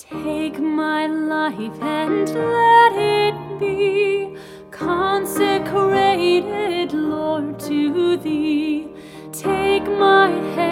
Take my life and let it be consecrated, Lord, to Thee. Take my head